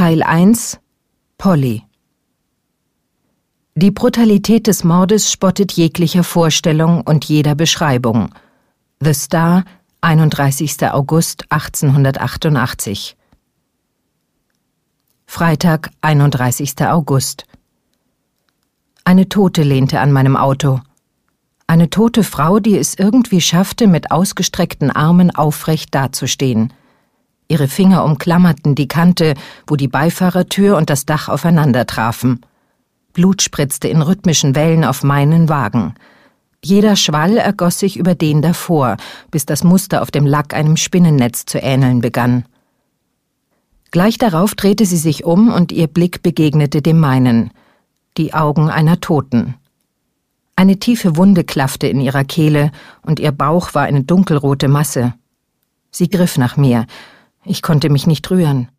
Teil 1 Polly. Die Brutalität des Mordes spottet jeglicher Vorstellung und jeder Beschreibung. The Star, 31. August 1888. Freitag, 31. August. Eine Tote lehnte an meinem Auto. Eine tote Frau, die es irgendwie schaffte, mit ausgestreckten Armen aufrecht dazustehen. Ihre Finger umklammerten die Kante, wo die Beifahrertür und das Dach aufeinander trafen. Blut spritzte in rhythmischen Wellen auf meinen Wagen. Jeder Schwall ergoss sich über den davor, bis das Muster auf dem Lack einem Spinnennetz zu ähneln begann. Gleich darauf drehte sie sich um und ihr Blick begegnete dem meinen. Die Augen einer Toten. Eine tiefe Wunde klaffte in ihrer Kehle und ihr Bauch war eine dunkelrote Masse. Sie griff nach mir. Ich konnte mich nicht rühren.